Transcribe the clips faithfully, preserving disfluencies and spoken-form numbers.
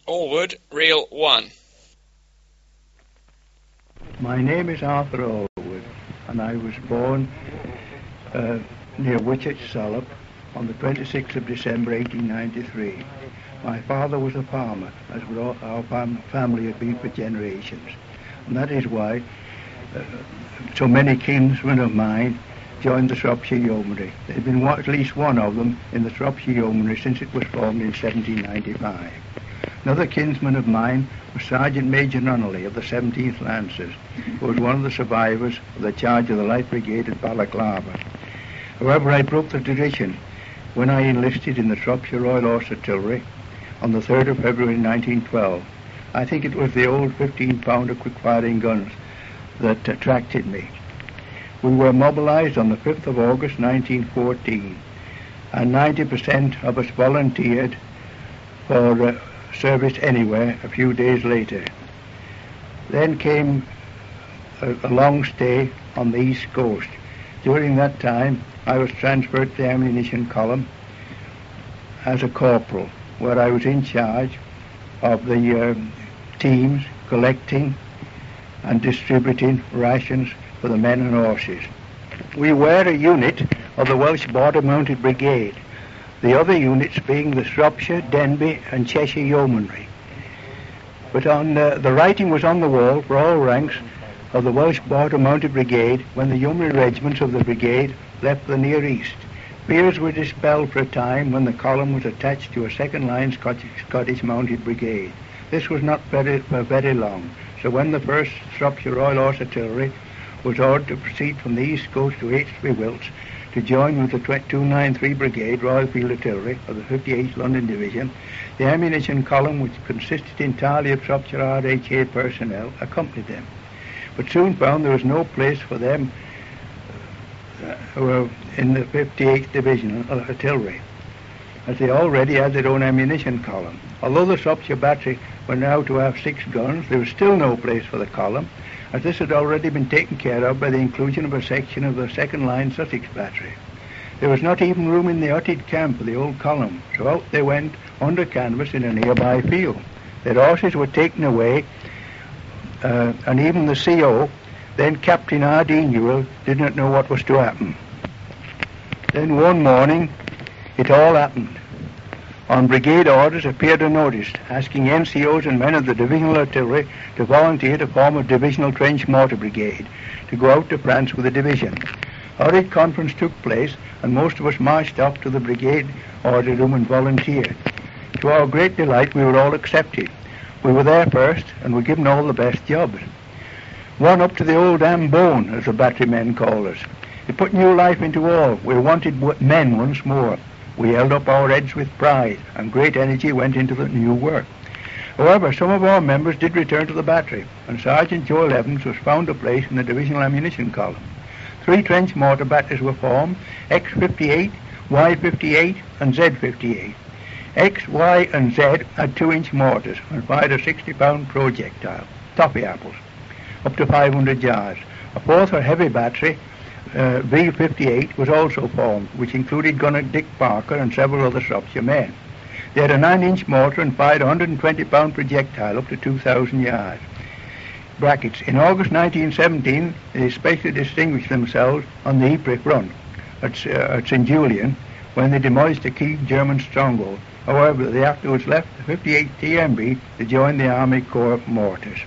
Allward, Reel one. My name is Arthur Allward, and I was born uh, near Whitchurch, Salop, on the twenty-sixth of December eighteen ninety-three. My father was a farmer, as all our fam family had been for generations, and that is why uh, so many kinsmen of mine joined the Shropshire Yeomanry. There had been one, at least one of them in the Shropshire Yeomanry since it was formed in seventeen ninety-five. Another kinsman of mine was Sergeant Major Nunnally of the seventeenth Lancers, who was one of the survivors of the charge of the Light Brigade at Balaclava. However, I broke the tradition when I enlisted in the Shropshire Royal Horse Artillery on the third of February nineteen twelve. I think it was the old fifteen pounder quick-firing guns that attracted me. We were mobilized on the fifth of August nineteen fourteen, and ninety percent of us volunteered for uh, service anywhere a few days later. Then came a, a long stay on the East Coast. During that time, I was transferred to the ammunition column as a corporal, where I was in charge of the uh, teams collecting and distributing rations for the men and horses. We were a unit of the Welsh Border Mounted Brigade, the other units being the Shropshire, Denbigh and Cheshire Yeomanry. But on uh, the writing was on the wall for all ranks of the Welsh Border Mounted Brigade when the Yeomanry regiments of the brigade left the Near East. Fears were dispelled for a time when the column was attached to a second-line Scottish, Scottish Mounted Brigade. This was not very, for very long, so when the first Shropshire Royal Horse Artillery was ordered to proceed from the East Coast to Hastings Wilts to join with the two ninety-three Brigade Royal Field Artillery of the fifty-eighth London Division, the ammunition column, which consisted entirely of Shropshire R H A personnel, accompanied them, but soon found there was no place for them uh, who were in the fifty-eighth Division Artillery, as they already had their own ammunition column. Although the Shropshire Battery were now to have six guns, there was still no place for the column, as this had already been taken care of by the inclusion of a section of the second-line Sussex Battery. There was not even room in the hutted camp for the old column, so out they went under canvas in a nearby field. Their horses were taken away, uh, and even the C O, then Captain R D Newell, did not know what was to happen. Then one morning, it all happened. On brigade orders appeared a notice asking N C Os and men of the Divisional Artillery to volunteer to form a Divisional Trench Mortar Brigade to go out to France with the division. A hurried conference took place, and most of us marched off to the brigade order room and volunteered. To our great delight, we were all accepted. We were there first, and were given all the best jobs. One up to the old damn bone, as the battery men called us. It put new life into all. We wanted men once more. We held up our heads with pride, and great energy went into the new work. However, some of our members did return to the battery, and Sergeant Joel Evans was found a place in the Divisional Ammunition column. Three trench mortar batteries were formed, X fifty-eight, Y fifty-eight, and Z fifty-eight. X, Y, and Z had two-inch mortars and fired a sixty-pound projectile, toffee apples, up to five hundred yards. A fourth or heavy battery, Uh, V fifty-eight, was also formed, which included gunner Dick Parker and several other Shropshire men. They had a nine-inch mortar and fired a one hundred twenty pound projectile up to two thousand yards. Brackets. In August nineteen seventeen, they especially distinguished themselves on the Ypres front at, uh, at Saint Julian, when they demolished a key German stronghold. However, they afterwards left the fifty-eighth T M B to join the Army Corps mortars.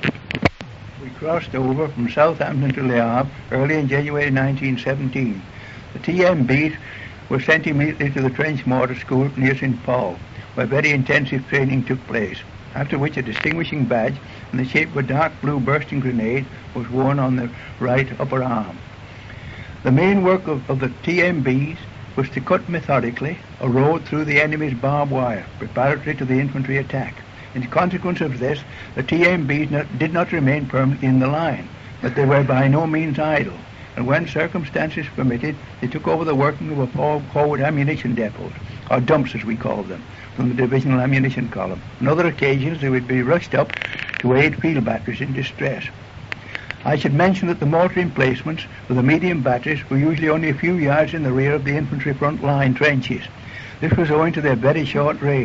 We crossed over from Southampton to Le Havre early in January nineteen seventeen. The T M Bs were sent immediately to the Trench Mortar School near Saint Paul, where very intensive training took place, after which a distinguishing badge in the shape of a dark blue bursting grenade was worn on the right upper arm. The main work of, of the T M Bs was to cut methodically a road through the enemy's barbed wire, preparatory to the infantry attack. In consequence of this, the T M Bs not, did not remain permanently in the line, but they were by no means idle, and when circumstances permitted, they took over the working of a forward ammunition depots, or dumps as we called them, from the Divisional Ammunition Column. On other occasions, they would be rushed up to aid field batteries in distress. I should mention that the mortar emplacements for the medium batteries were usually only a few yards in the rear of the infantry front line trenches. This was owing to their very short range.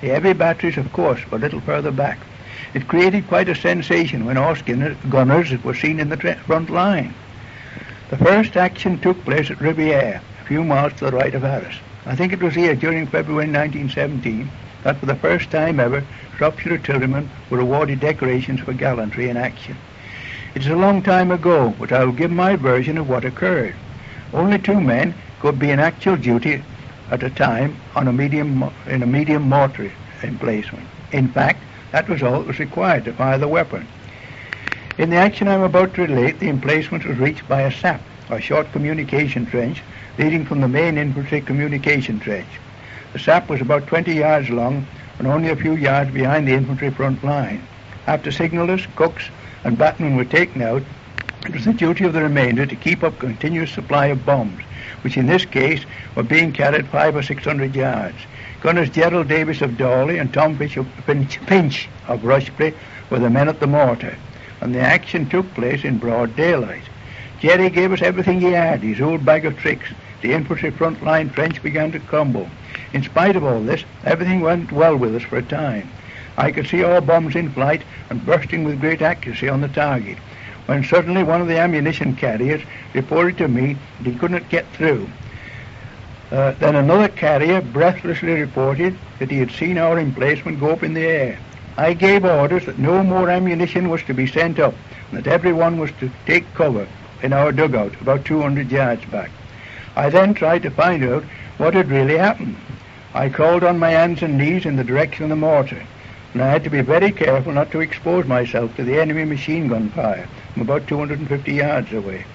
The heavy batteries, of course, were a little further back. It created quite a sensation when horse gunners were seen in the front line. The first action took place at Riviere, a few miles to the right of Arras. I think it was here during February nineteen seventeen that for the first time ever Shropshire artillerymen were awarded decorations for gallantry in action. It is a long time ago, but I will give my version of what occurred. Only two men could be in actual duty at a time on a medium in a medium mortar emplacement. In fact, that was all that was required to fire the weapon. In the action I am about to relate, the emplacement was reached by a sap, or short communication trench, leading from the main infantry communication trench. The sap was about twenty yards long and only a few yards behind the infantry front line. After signallers, cooks and batmen were taken out, it was the duty of the remainder to keep up a continuous supply of bombs, which in this case were being carried five or six hundred yards. Gunners Gerald Davis of Dawley and Tom Finch of, Finch, Finch of Rushbury were the men at the mortar, and the action took place in broad daylight. Jerry gave us everything he had, his old bag of tricks. The infantry front line trench began to crumble. In spite of all this, everything went well with us for a time. I could see all bombs in flight and bursting with great accuracy on the target, when suddenly one of the ammunition carriers reported to me that he couldn't get through. Uh, then another carrier breathlessly reported that he had seen our emplacement go up in the air. I gave orders that no more ammunition was to be sent up, and that everyone was to take cover in our dugout about two hundred yards back. I then tried to find out what had really happened. I crawled on my hands and knees in the direction of the mortar, and I had to be very careful not to expose myself to the enemy machine gun fire from about two hundred fifty yards away.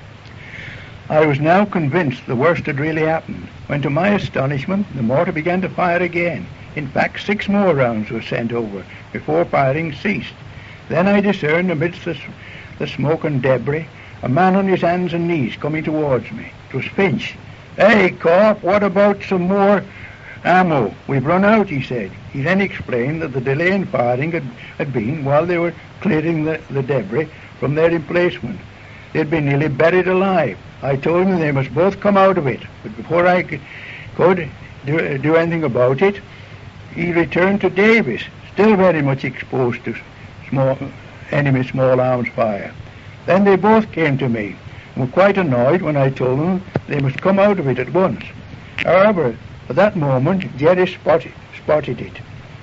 I was now convinced the worst had really happened, when to my astonishment the mortar began to fire again. In fact, six more rounds were sent over before firing ceased. Then I discerned amidst the, the smoke and debris a man on his hands and knees coming towards me. It was Finch. "Hey, Corp, what about some more ammo? We've run out," he said. He then explained that the delay in firing had, had been while they were clearing the, the debris from their emplacement. They'd been nearly buried alive. I told them they must both come out of it, but before I could, could do, do anything about it, he returned to Davis, still very much exposed to small enemy small arms fire. Then they both came to me and were quite annoyed when I told them they must come out of it at once. However, at that moment, Jerry spotted, spotted it.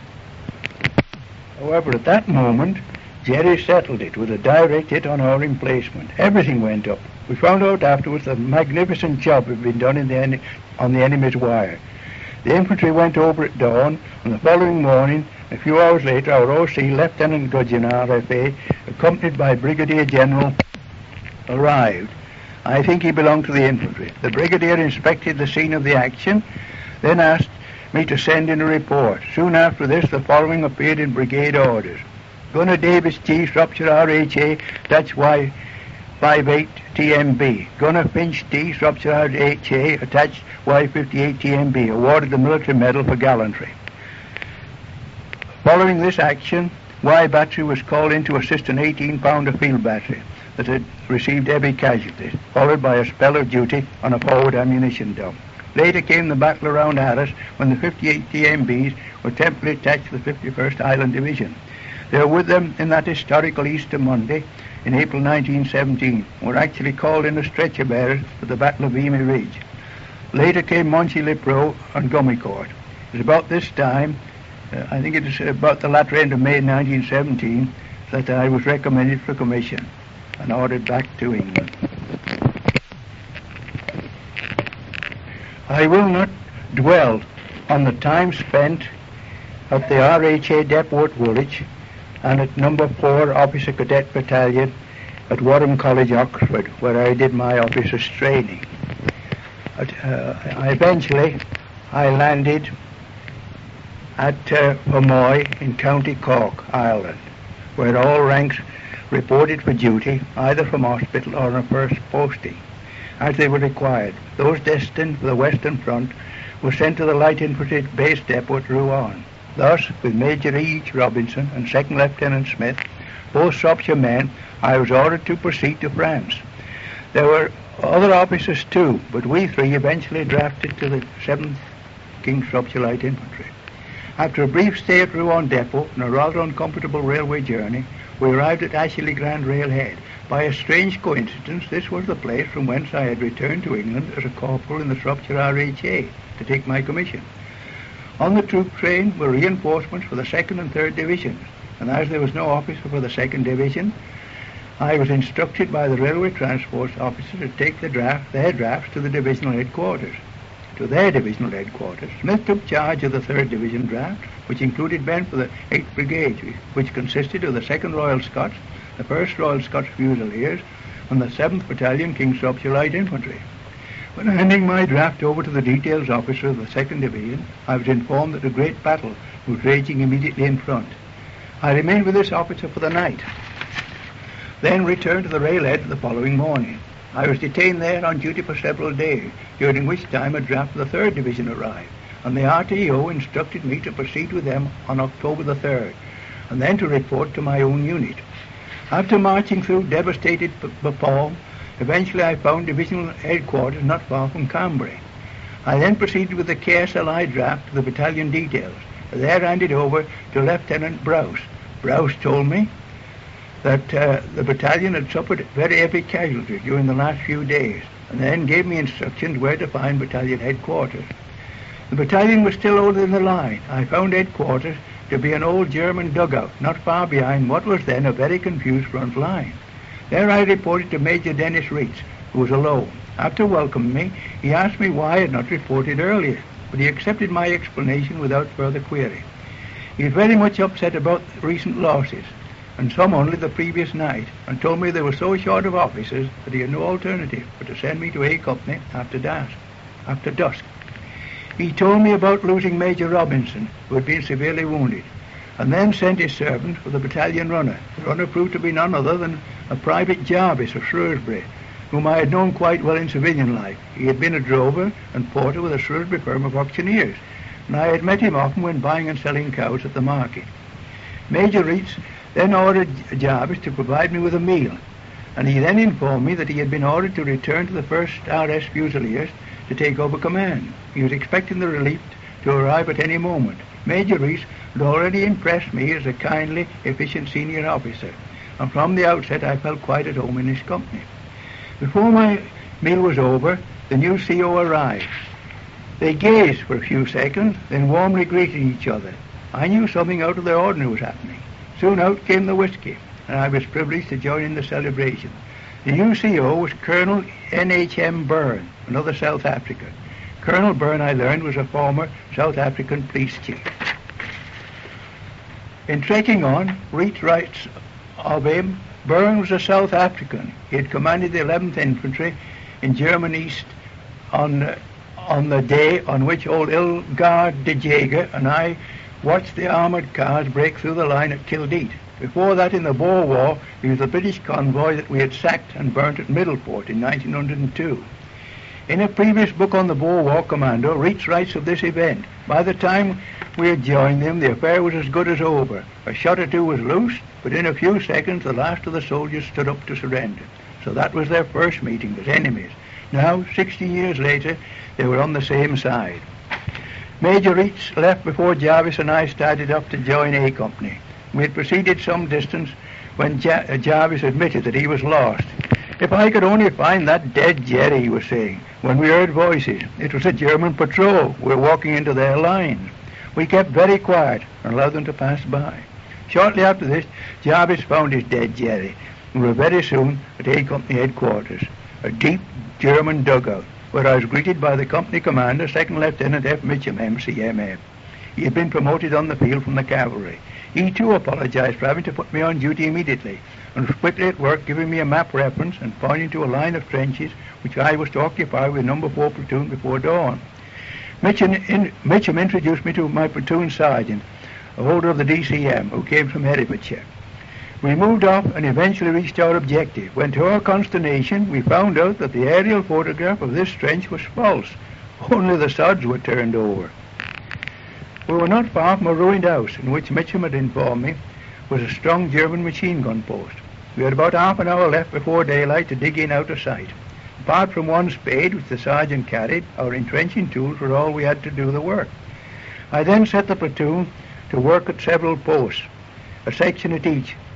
However, at that moment, Jerry settled it with a direct hit on our emplacement. Everything went up. We found out afterwards that a magnificent job had been done in the en- on the enemy's wire. The infantry went over at dawn, and the following morning, a few hours later, our O C, Lieutenant Gudgeon, R F A, accompanied by Brigadier General, arrived. I think he belonged to the infantry. The brigadier inspected the scene of the action, then asked me to send in a report. Soon after this, the following appeared in brigade orders. Gunner Davis G, Shropshire R H A, Dutch Y fifty-eight T M B. Gunner Finch D, Shropshire R H A, attached Y fifty-eight T M B, awarded the military medal for gallantry. Following this action, Y Battery was called in to assist an eighteen pounder field battery that had received heavy casualties, followed by a spell of duty on a forward ammunition dump. Later came the battle around Arras, when the fifty-eight T M Bs were temporarily attached to the fifty-first Highland Division. They were with them in that historical Easter Monday in April nineteen seventeen, and were actually called in as stretcher bearers for the Battle of Vimy Ridge. Later came Monchy-le-Preux and Gummicourt. It was about this time, uh, I think it was about the latter end of May nineteen seventeen, that I was recommended for commission and ordered back to England. I will not dwell on the time spent at the R H A depot at Woolwich and at number four Officer Cadet Battalion at Warham College, Oxford, where I did my officer's training. At, uh, I eventually, I landed at uh, Fermoy in County Cork, Ireland, where all ranks reported for duty, either from hospital or on a first posting, as they were required. Those destined for the Western Front were sent to the Light Infantry Base Depot at Rouen. Thus, with Major E H Robinson and Second Lieutenant Smith, both Shropshire men, I was ordered to proceed to France. There were other officers too, but we three eventually drafted to the seventh King's Shropshire Light Infantry. After a brief stay at Rouen Depot and a rather uncomfortable railway journey, we arrived at Ashley Grand Railhead. By a strange coincidence, this was the place from whence I had returned to England as a corporal in the Shropshire R H A to take my commission. On the troop train were reinforcements for the second and third Divisions, and as there was no officer for the second Division, I was instructed by the Railway Transport Officer to take the draft, their drafts to the divisional headquarters. To their divisional headquarters, Smith took charge of the third Division draft, which included men for the eighth Brigade, which consisted of the second Royal Scots, the first Royal Scots Fusiliers, and the seventh Battalion King's Shropshire Light Infantry. When handing my draft over to the details officer of the second Division, I was informed that a great battle was raging immediately in front. I remained with this officer for the night, then returned to the railhead the following morning. I was detained there on duty for several days, during which time a draft of the third Division arrived, and the R T O instructed me to proceed with them on October the third, and then to report to my own unit. After marching through devastated Bapaume, eventually I found divisional headquarters not far from Cambrai. I then proceeded with the K S L I draft to the battalion details, and there handed over to Lieutenant Browse. Browse told me that uh, the battalion had suffered very heavy casualties during the last few days, and then gave me instructions where to find battalion headquarters. The battalion was still older than the line. I found headquarters to be an old German dugout, not far behind what was then a very confused front line. There I reported to Major Dennis Reitz, who was alone. After welcoming me, he asked me why I had not reported earlier, but he accepted my explanation without further query. He was very much upset about recent losses, and some only the previous night, and told me they were so short of officers that he had no alternative but to send me to A Company after dusk. After dusk. He told me about losing Major Robinson, who had been severely wounded, and then sent his servant for the battalion runner. The runner proved to be none other than a Private Jarvis of Shrewsbury, whom I had known quite well in civilian life. He had been a drover and porter with a Shrewsbury firm of auctioneers, and I had met him often when buying and selling cows at the market. Major Reitz then ordered Jarvis to provide me with a meal, and he then informed me that he had been ordered to return to the first R S Fusiliers to take over command. He was expecting the relief to arrive at any moment. Major Reitz had already impressed me as a kindly, efficient senior officer, and from the outset I felt quite at home in his company. Before my meal was over, the new C O arrived. They gazed for a few seconds, then warmly greeted each other. I knew something out of the ordinary was happening. Soon out came the whiskey, and I was privileged to join in the celebration. The new C O was Colonel N H M Byrne, another South African. Colonel Byrne, I learned, was a former South African police chief. In trekking on, Reitz writes of him, Byrne was a South African. He had commanded the eleventh Infantry in German East on, uh, on the day on which old Ilgard de Jager and I watched the armoured cars break through the line at Kildare. Before that, in the Boer War, he was the British convoy that we had sacked and burnt at Middleport in nineteen oh two. In a previous book on the Boer War Commando, Reitz writes of this event. By the time we had joined them, the affair was as good as over. A shot or two was loose, but in a few seconds the last of the soldiers stood up to surrender. So that was their first meeting as enemies. Now, sixteen years later, they were on the same side. Major Reitz left before Jarvis and I started up to join A Company. We had proceeded some distance when ja- uh, Jarvis admitted that he was lost. If I could only find that dead Jerry, he was saying, when we heard voices. It was a German patrol. We were walking into their lines. We kept very quiet and allowed them to pass by. Shortly after this, Jarvis found his dead Jerry, and we were very soon at A Company headquarters, a deep German dugout, where I was greeted by the company commander, Second Lieutenant F. Mitchum, M C M F. He had been promoted on the field from the cavalry. He too apologized for having to put me on duty immediately, and was quickly at work giving me a map reference and pointing to a line of trenches which I was to occupy with number four platoon before dawn. Mitchum, in, Mitchum introduced me to my platoon sergeant, a holder of the D C M, who came from Herefordshire. We moved off and eventually reached our objective, when to our consternation we found out that the aerial photograph of this trench was false. Only the sods were turned over. We were not far from a ruined house, in which Mitchum had informed me was a strong German machine gun post. We had about half an hour left before daylight to dig in out of sight. Apart from one spade which the sergeant carried, our entrenching tools were all we had to do the work. I then set the platoon to work at several posts, a section at each,